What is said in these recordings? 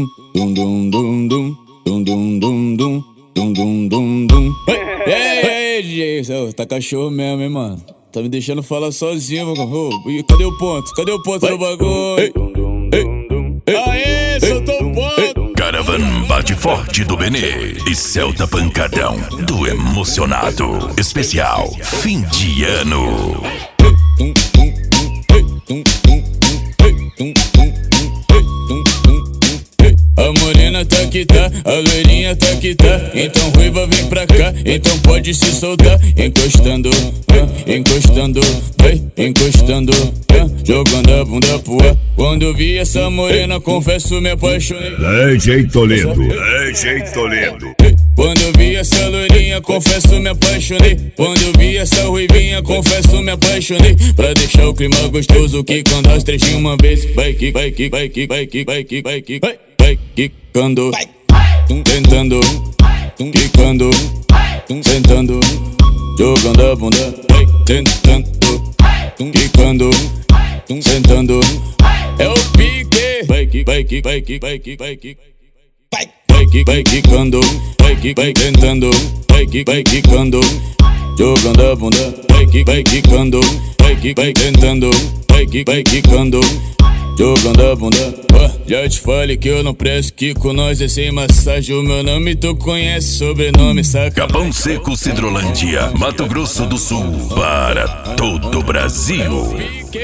dum dum dum dum dum dum dum dum dum dum dum dum. Ei, DJ, tá cachorro mesmo, hein, mano? Tá me deixando falar sozinho, mano. Cadê o ponto? Cadê o ponto do bagulho? Aê, soltou o ponto! Caravan bate forte do Benê e Celta Pancadão do Emocionado. Especial fim de ano. A morena tá que tá, a loirinha tá que tá. Então ruiva vem pra cá, então pode se soltar. Encostando, encostando, vai, encostando, jogando a bunda pro ar. Quando eu vi essa morena, confesso me apaixonei. DJ Toledo, DJ Toledo. Quando eu vi essa loirinha, confesso me apaixonei. Quando eu vi essa ruivinha, confesso me apaixonei. Pra deixar o clima gostoso, quicando as três de uma vez. Vai que, vai que, vai que, vai que, vai que, vai que, vai. Vai quicando, tentando, quicando, sentando, jogando a bunda. Vai tentando, quicando, sentando. É o pique. Vai que, vai que, vai que, vai que, vai que. Vai quicando, vai tentando, vai quicando, jogando a bunda. Vai quicando, vai tentando, vai quicando, jogando a bunda. Já te falei que eu não presto, que com nós é sem massagem. O meu nome tu conhece, sobrenome saca. Capão Seco, Cidrolândia, Mato Grosso do Sul, para todo o Brasil.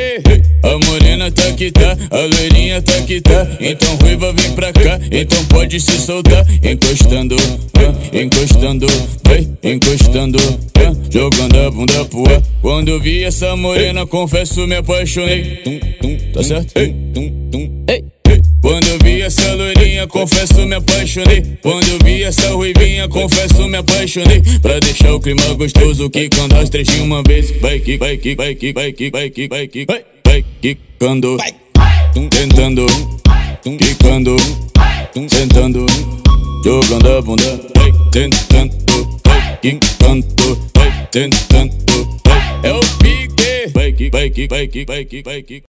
A morena tá que tá, a loirinha tá que tá. Então ruiva vem pra cá, então pode se soltar. Encostando, encostando, vai, encostando, jogando a bunda pro ar. Quando eu vi essa morena, confesso me apaixonei. Tá certo? Ei. Quando eu vi essa loirinha, confesso me apaixonei. Quando eu vi essa ruivinha, confesso me apaixonei. Pra deixar o clima gostoso, quicando as três de uma vez. Vai que, vai que, vai que, vai que, vai que, vai que, vai quicando, tentando, quicando, sentando, jogando a bunda. Vai tentando, vai quicando, vai tentando. É o pique. Vai que, vai que, vai que, vai que, vai que.